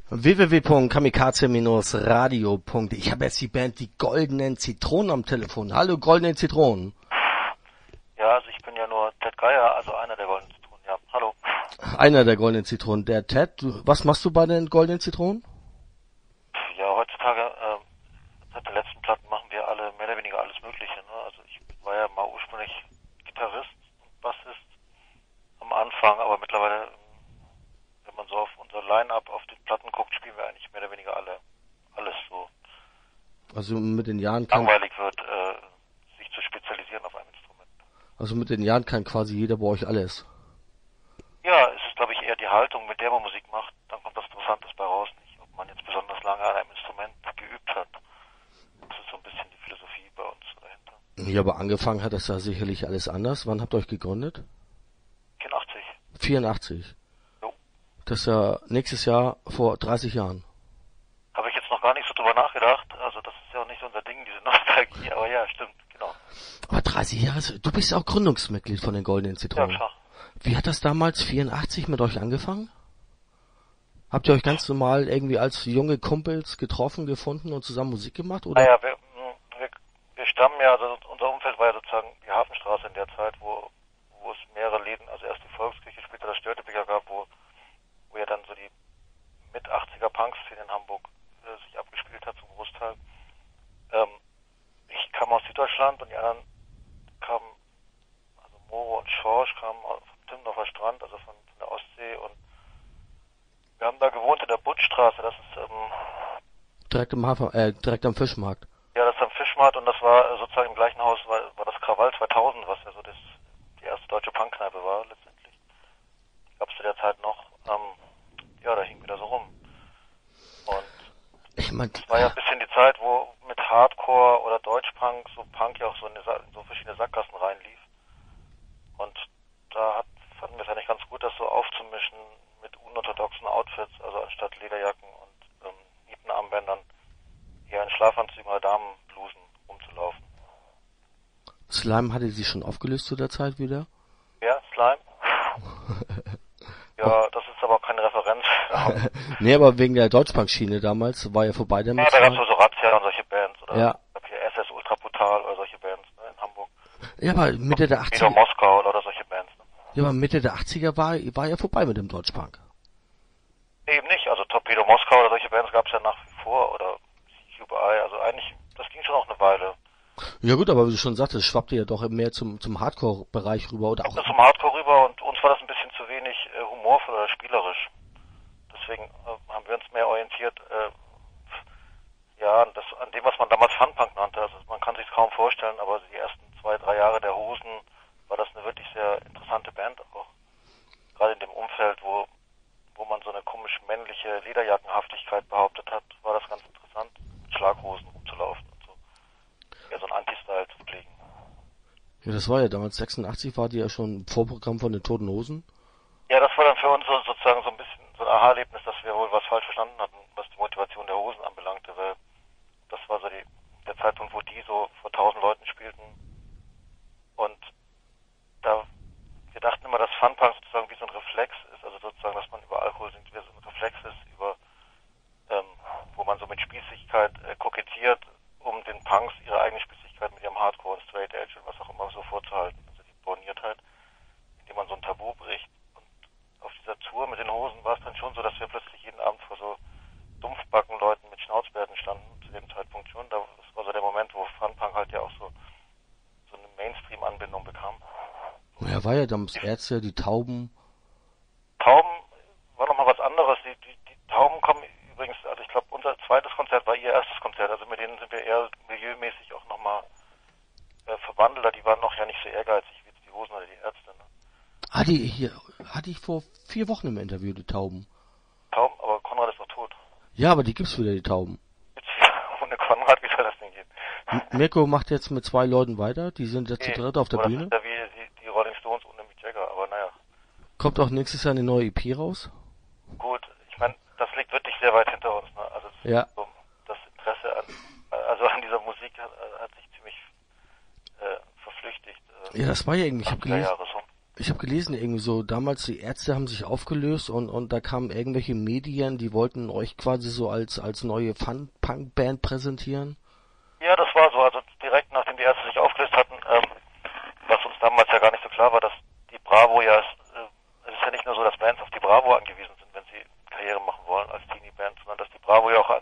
www.kamikaze-radio. Ich habe jetzt die Band Die Goldenen Zitronen am Telefon. Hallo Goldenen Zitronen. Ja, also ich bin ja nur Ted Geier, also einer der Goldenen Zitronen, ja. Hallo. Einer der Goldenen Zitronen. Der Ted, was machst du bei den Goldenen Zitronen? Ja, heutzutage, seit den letzten Platten machen wir alle, mehr oder weniger alles Mögliche, ne? Also ich war ja mal ursprünglich Gitarrist und Bassist am Anfang, aber mittlerweile, wenn man so auf unser Line-Up auf den Platten guckt, spielen wir eigentlich mehr oder weniger alles so. Also mit den Jahren langweilig wird, sich zu spezialisieren auf ein Instrument. Also mit den Jahren kann quasi jeder bei euch alles. Ja, es ist, glaube ich, eher die Haltung, mit der man Musik macht. Dann kommt was Interessantes bei raus, nicht, ob man jetzt besonders lange an einem Instrument geübt hat. Das ist so ein bisschen die Philosophie bei uns dahinter. Ja, aber angefangen hat das ja sicherlich alles anders. Wann habt ihr euch gegründet? 84. 84? Jo. Das ist ja nächstes Jahr vor 30 Jahren. Habe ich jetzt noch gar nicht so drüber nachgedacht. Also das ist ja auch nicht so unser Ding, diese Nostalgie. Aber ja, stimmt, genau. Aber 30 Jahre, du bist ja auch Gründungsmitglied von den Goldenen Zitronen. Ja, klar. Wie hat das damals 84 mit euch angefangen? Habt ihr euch ganz normal irgendwie als junge Kumpels getroffen, gefunden und zusammen Musik gemacht? Oder? Naja, wir stammen ja, also unser Umfeld war ja sozusagen die Hafenstraße in der Zeit, wo es mehrere Läden, also erst die Volkskirche, später das Störtebeker gab, wo ja dann so die Mit-80er Punk-Szene in Hamburg sich abgespielt hat zum Großteil. Ich kam aus Süddeutschland und die anderen kamen, also Moro und Schorsch kamen vom Timmendorfer Strand, also von der Ostsee, und wir haben da gewohnt in der Buttstraße, das ist direkt am Fischmarkt. Ja, das ist am Fischmarkt, und das war sozusagen im gleichen Haus, war das Krawall 2000, was ja so die erste deutsche Punkkneipe war letztendlich. Gab es zu der Zeit noch. Ja, da hing wieder so rum. Und ich mein, das war ja ein bisschen die Zeit, wo mit Hardcore oder Deutschpunk so Punk ja auch so in so verschiedene Sackgassen reinlief. Und da fanden wir es eigentlich ganz gut, das so aufzumischen mit unorthodoxen Outfits, also anstatt Lederjacken und Nietenarmbändern eher in Schlafanzügen oder Damenblusen rumzulaufen. Slime hatte sich schon aufgelöst zu der Zeit wieder? Ja, Slime. Ja, das ist aber auch keine Referenz. Nee, aber wegen der Deutschpunk-Schiene damals war ja vorbei damit. Ja, da gab es so Razzia und solche Bands. Oder ja. Ich glaube hier SS Ultra Brutal oder solche Bands, ne, in Hamburg. Ja, aber Mitte der 80er. Wieder Moskau oder solche Bands. Ne? Ja, aber Mitte der 80er war ja vorbei mit dem Deutschpunk. Eben nicht, also Torpedo Moskau oder solche Bands gab es ja nach wie vor, oder CQI, also eigentlich, das ging schon auch eine Weile. Ja gut, aber wie du schon sagtest, schwappte ja doch mehr zum Hardcore-Bereich rüber, oder auch? Zum Hardcore rüber, und uns war das ein bisschen zu wenig humorvoll oder spielerisch. Deswegen haben wir uns mehr orientiert, ja, an dem, was man damals Funpunk nannte. Also man kann sich kaum vorstellen, aber die ersten 2-3 Jahre der Hosen war das eine wirklich sehr interessante Band auch. Gerade in dem Umfeld, wo man so eine komisch männliche Lederjackenhaftigkeit behauptet hat, war das ganz interessant, mit Schlaghosen rumzulaufen und so. Ja, so ein Anti-Style zu pflegen. Ja, das war ja damals, 86 war die ja schon Vorprogramm von den Toten Hosen. Ja, das war dann für uns sozusagen so ein bisschen so ein Aha-Erlebnis, dass wir wohl was falsch verstanden hatten, was die Motivation der Hosen anbelangte, weil das war so der Zeitpunkt, wo die so vor 1000 Leuten spielten, und wir dachten immer, dass Funpunk sozusagen wie so ein Reflex ist, also sozusagen, dass man über Alkohol singt, wie so ein Reflex ist, wo man so mit Spießigkeit kokettiert, um den Punks ihre eigene Spießigkeit mit ihrem Hardcore und Straight Edge und was auch immer so vorzuhalten, also die Borniertheit, indem man so ein Tabu bricht. Und auf dieser Tour mit den Hosen war es dann schon so, dass wir plötzlich jeden Abend vor so Dumpfbacken-Leuten mit Schnauzbärten standen, zu dem Zeitpunkt schon. Das war so der Moment, wo Funpunk halt ja auch so eine Mainstream-Anbindung bekam. Ja, war ja damals Ärzte, die Tauben. Tauben war nochmal was anderes. Die Tauben kommen übrigens, also ich glaube, unser zweites Konzert war ihr erstes Konzert. Also mit denen sind wir eher milieumäßig auch nochmal verwandelter. Die waren noch ja nicht so ehrgeizig wie die Hosen oder die Ärzte. Ne? Hatte ich vor 4 Wochen im Interview, die Tauben. Tauben, aber Konrad ist doch tot. Ja, aber die gibt's wieder, die Tauben. Ohne Konrad, wie soll das denn gehen? Mirko macht jetzt mit 2 Leuten weiter, die sind jetzt zu dritt auf der Bühne. Das ist ja wie die Rolling Stones ohne Mick Jagger, aber naja. Kommt auch nächstes Jahr eine neue EP raus? Gut, ich meine, das liegt wirklich sehr weit hinter uns. Ne? Also ja. Das Interesse an dieser Musik hat sich ziemlich verflüchtigt. Ja, das war ja irgendwie, Ich habe gelesen, irgendwie so, damals die Ärzte haben sich aufgelöst und da kamen irgendwelche Medien, die wollten euch quasi so als neue Fun-Punk-Band präsentieren. Ja, das war so. Also direkt nachdem die Ärzte sich aufgelöst hatten, was uns damals ja gar nicht so klar war, dass die Bravo ja, es ist ja nicht nur so, dass Bands auf die Bravo angewiesen sind, wenn sie Karriere machen wollen als Teenie-Band, sondern dass die Bravo ja auch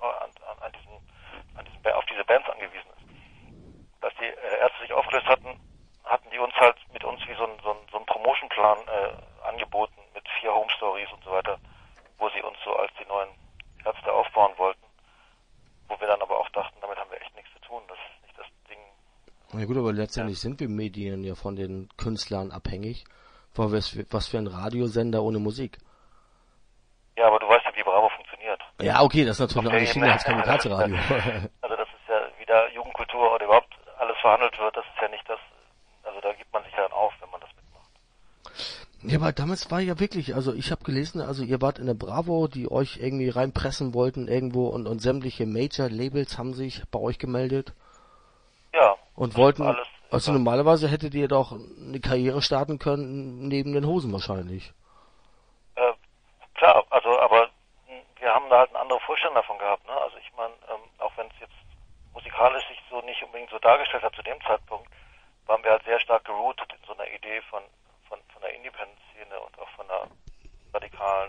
auf diese Bands angewiesen ist. Dass die Ärzte sich aufgelöst hatten, hatten die uns halt mit uns wie so ein Promotion-Plan angeboten mit 4 Home Stories und so weiter, wo sie uns so als die neuen Ärzte aufbauen wollten, wo wir dann aber auch dachten, damit haben wir echt nichts zu tun, das ist nicht das Ding. Na gut, aber letztendlich sind wir Medien ja von den Künstlern abhängig. Was für ein Radiosender ohne Musik. Ja, aber du weißt ja, wie Bravo funktioniert. Ja, okay, das ist natürlich noch eine Schiene als Kamikaze-Radio. Also das ist ja, wie da Jugendkultur oder überhaupt alles verhandelt wird, das ist ja nicht das, also da gibt man sich ja dann auf, wenn man das mitmacht. Ja, aber damals war ja wirklich, also ich habe gelesen, also ihr wart in der Bravo, die euch irgendwie reinpressen wollten irgendwo und sämtliche Major-Labels haben sich bei euch gemeldet. Ja. Und wollten, alles, also normalerweise hättet ihr doch eine Karriere starten können, neben den Hosen wahrscheinlich. Klar, also, aber wir haben da halt eine andere Vorstellung davon gehabt, ne? Also ich meine, auch wenn es jetzt musikalisch sich so nicht unbedingt so dargestellt hat zu dem Zeitpunkt, waren wir halt sehr stark gerootet in so einer Idee von der Independent-Szene und auch von einer radikalen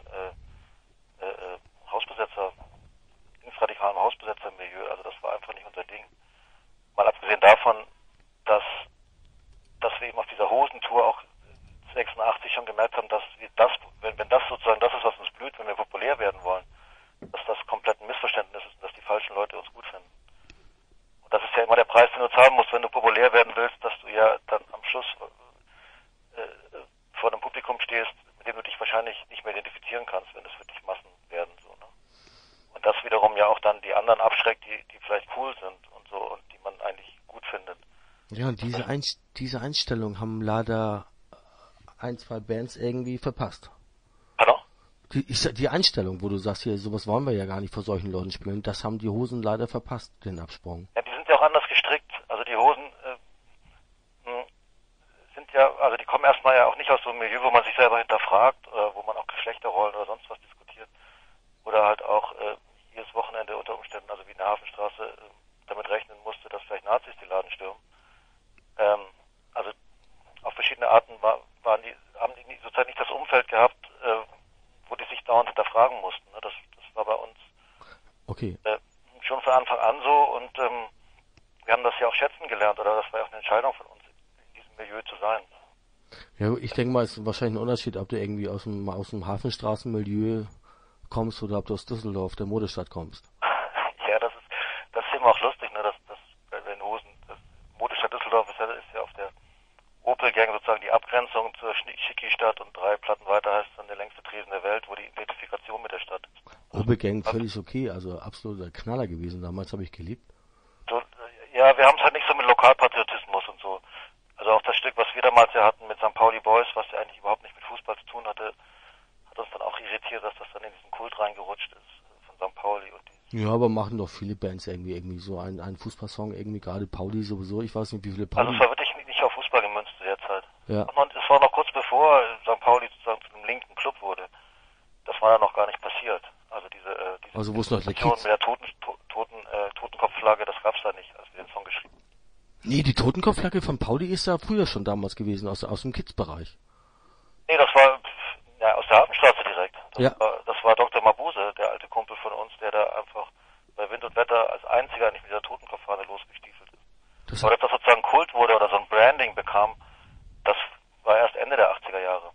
linksradikalen Hausbesetzer-Milieu. Also das war einfach nicht unser Ding. Mal abgesehen davon, dass wir eben auf dieser Hosentour auch 86 schon gemerkt haben, dass wir das, wenn das sozusagen das ist, was uns blüht, wenn wir populär werden wollen, dass das komplett ein Missverständnis ist und dass die falschen Leute uns gut finden. Und das ist ja immer der Preis, den du zahlen musst, wenn du populär werden willst, dass du ja dann am Schluss vor einem Publikum stehst, mit dem du dich wahrscheinlich nicht mehr identifizieren kannst, wenn es wirklich Massen werden. So, ne? Und das wiederum ja auch dann die anderen abschreckt, die vielleicht cool sind und so und die man eigentlich gut findet. Ja, und diese Einstellung haben leider ein, zwei Bands irgendwie verpasst. Pardon? Die Einstellung, wo du sagst, hier, sowas wollen wir ja gar nicht vor solchen Leuten spielen, das haben die Hosen leider verpasst, den Absprung. Ja, die sind ja auch anders gestrickt. Also die Hosen sind ja, also die kommen erstmal ja auch nicht aus so einem Milieu, wo man sich selber hinterfragt, wo man auch Geschlechterrollen oder sonst was diskutiert. Oder halt auch jedes Wochenende unter Umständen, also wie in der Hafenstraße, damit rechnen musste, dass vielleicht Nazis die Laden stürmen. Also auf verschiedene Arten haben die sozusagen nicht das Umfeld gehabt, wo die sich dauernd hinterfragen mussten. Ne? Das war bei uns okay. Schon von Anfang an so und wir haben das ja auch schätzen gelernt, oder das war ja auch eine Entscheidung von uns, in diesem Milieu zu sein. Ja, ich denke mal, es ist wahrscheinlich ein Unterschied, ob du irgendwie aus dem Hafenstraßenmilieu kommst oder ob du aus Düsseldorf, der Modestadt, kommst. Ja, das ist eben auch lustig, ne, dass bei den Hosen, das Modestadt Düsseldorf ist ja auf der Opel-Gang sozusagen die Abgrenzung zur Schicki-Stadt und 3 Platten weiter heißt dann der längste Tresen der Welt, wo die Identifikation mit der Stadt ist. Opel-Gang völlig okay, also absoluter Knaller gewesen, damals habe ich geliebt. So, ja, wir haben es halt nicht so mit Lokalpatriotismus und so. Also auch das Stück, was wir damals ja hatten mit St. Pauli Boys, was ja eigentlich überhaupt nicht mit Fußball zu tun hatte, hat uns dann auch irritiert, dass das dann in diesen Kult reingerutscht ist von St. Pauli und ja, aber machen doch viele Bands irgendwie so einen Fußballsong, irgendwie gerade Pauli sowieso, ich weiß nicht, wie viele Pauli... Also es war wirklich nicht auf Fußball gemünzt zu der Zeit. Ja. Es war noch kurz bevor St. Pauli sozusagen zu einem linken Club wurde. Das war ja noch gar nicht passiert. Also diese also wo es noch der Aktion Kids... mit der Totenkopfflagge, das gab's da nicht, als wir den Song geschrieben haben. Nee, die Totenkopfflagge von Pauli ist ja früher schon damals gewesen, aus dem Kids-Bereich. Nee, das war ja, aus der Hafenstraße direkt. Ja. Das war Dr. Mabuse, der alte Kumpel von uns, der da einfach bei Wind und Wetter als einziger nicht mit der Totenkopffahne losgestiefelt ist. Aber dass das sozusagen Kult wurde oder so ein Branding bekam, das war erst Ende der 80er Jahre.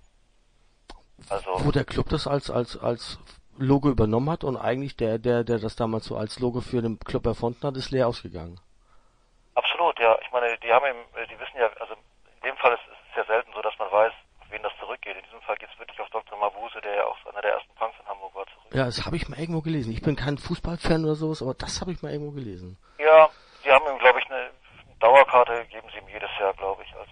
Also wo der Club das als Logo übernommen hat und eigentlich der das damals so als Logo für den Club erfunden hat, ist leer ausgegangen. Absolut, ja. Ich meine, die wissen ja, also in dem Fall ist es ja selten so, dass man weiß, auf wen das zurückgeht. In diesem Fall geht es wirklich auf Dr. Mabuse, der ja auch einer der ersten Punks in Hamburg war, zurück. Ja, das habe ich mal irgendwo gelesen. Ich bin kein Fußballfan oder sowas, aber das habe ich mal irgendwo gelesen. Ja, die haben ihm, glaube ich, eine Dauerkarte, geben sie ihm jedes Jahr, glaube ich, als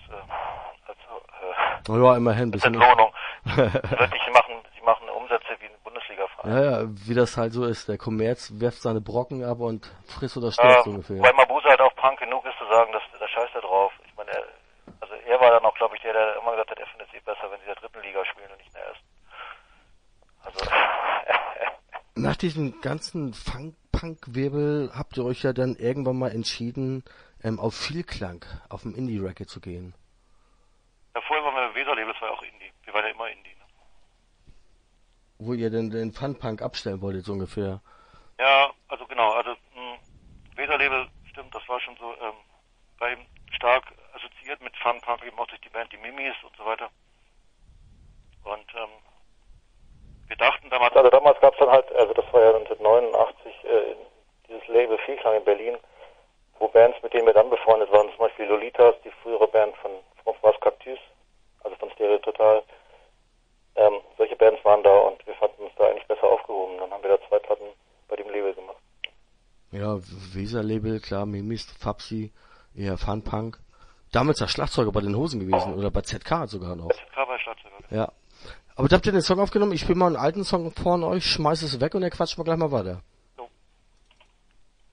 ja, immerhin. Entlohnung. Wirklich, sie machen Umsätze wie ein Bundesliga-Verein. Ja, wie das halt so ist. Der Kommerz wirft seine Brocken ab und frisst oder stirbt so ungefähr. Weil Mabuse halt auch Punk genug ist zu sagen, dass da scheißt er drauf. Ich meine, er war dann auch, glaube ich, der immer gesagt hat, er findet es eh nach diesem ganzen Funk-Punk-Wirbel habt ihr euch ja dann irgendwann mal entschieden, auf Vielklang, auf dem Indie-Record zu gehen. Ja, vorher waren wir im Weser-Label, das war ja auch Indie. Wir waren ja immer Indie. Ne? Wo ihr denn den Fun-Punk abstellen wolltet, so ungefähr. Ja, also genau, Weser-Label, stimmt, das war schon so, war eben stark assoziiert mit Fun-Punk, eben auch durch die Band, die Mimis und so weiter. Und, wir dachten damals gab es dann halt, also das war ja 1989, dieses Label Vielklang in Berlin, wo Bands, mit denen wir dann befreundet waren, zum Beispiel Lolitas, die frühere Band von Was Cactus, also von Stereo Total, solche Bands waren da und wir fanden uns da eigentlich besser aufgehoben. Dann haben wir da 2 Platten bei dem Label gemacht. Ja, Weser-Label, klar, Mimis, Fabsi, eher Fun-Punk. Damals der Schlagzeuger bei den Hosen gewesen, oder bei ZK sogar noch. ZK war Schlagzeuger. Ja. Aber da habt ihr den Song aufgenommen, ich spiele mal einen alten Song von euch, schmeiß es weg und dann quatschen wir gleich mal weiter.